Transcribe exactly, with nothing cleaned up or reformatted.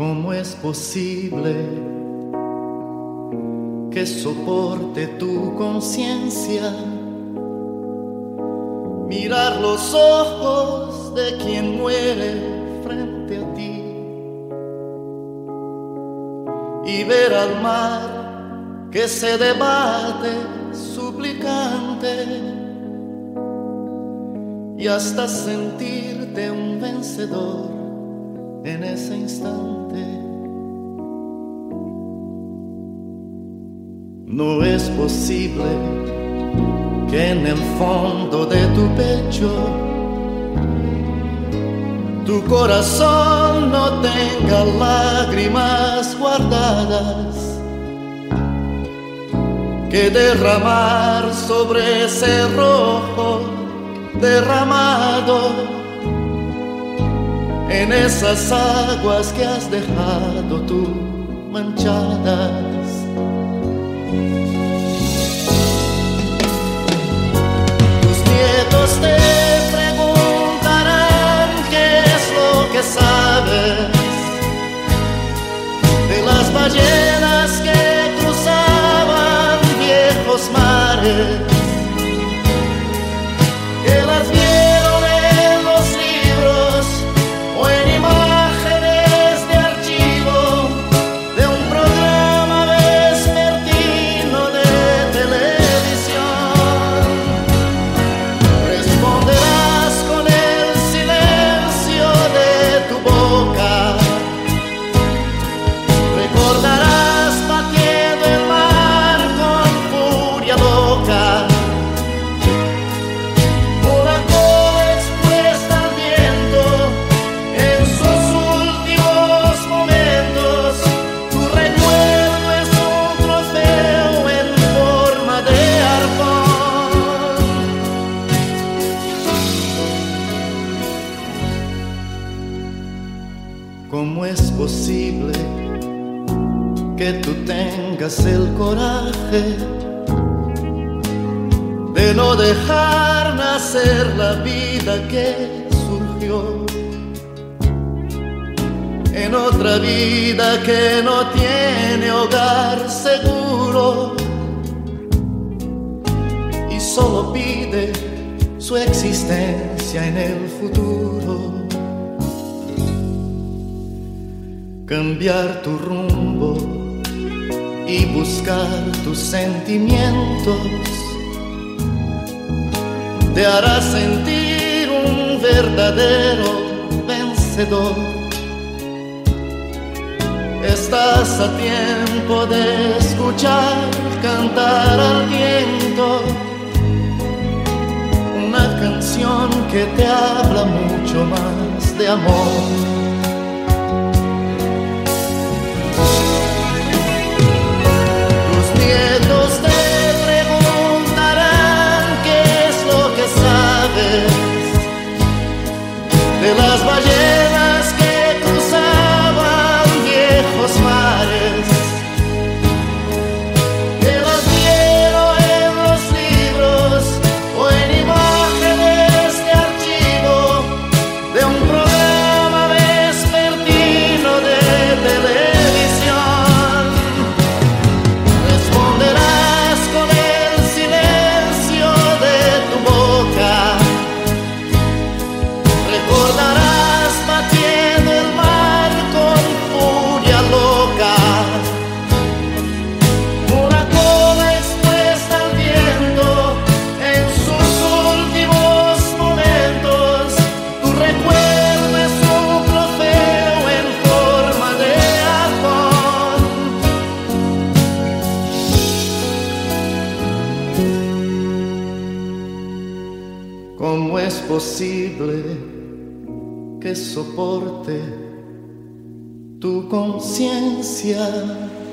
¿Cómo es posible que soporte tu conciencia mirar los ojos de quien muere frente a ti y ver al mar que se debate suplicante y hasta sentirte un vencedor en ese instante? No es posible que en el fondo de tu pecho tu corazón no tenga lágrimas guardadas que derramar sobre ese rojo derramado en esas aguas que has dejado tú manchadas. Tus nietos te preguntarán qué es lo que sabes de las ballenas que cruzaban viejos mares, que las vieron en los libros o en imágenes de archivo de un programa vespertino de televisión. Responderás con el silencio de tu boca, recordarás batiendo el mar con furia loca, una cola expuesta al viento en sus últimos momentos. Tu recuerdo es un trofeo en forma de arpón. ¿Cómo es posible que tú tengas el coraje de no dejar nacer la vida que surgió en otra vida que no tiene hogar seguro y solo pide su existencia en el futuro? Cambiar tu rumbo y buscar tus sentimientos te hará sentir un verdadero vencedor. Estás a tiempo de escuchar cantar al viento una canción que te habla mucho más de amor. Nietos te preguntarán qué es lo que sabes de las ballenas que cruzaban viejos mares, que las vieron en los libros o en imágenes de archivo de un programa vespertino de televisión. ¿Cómo es posible que soporte tu conciencia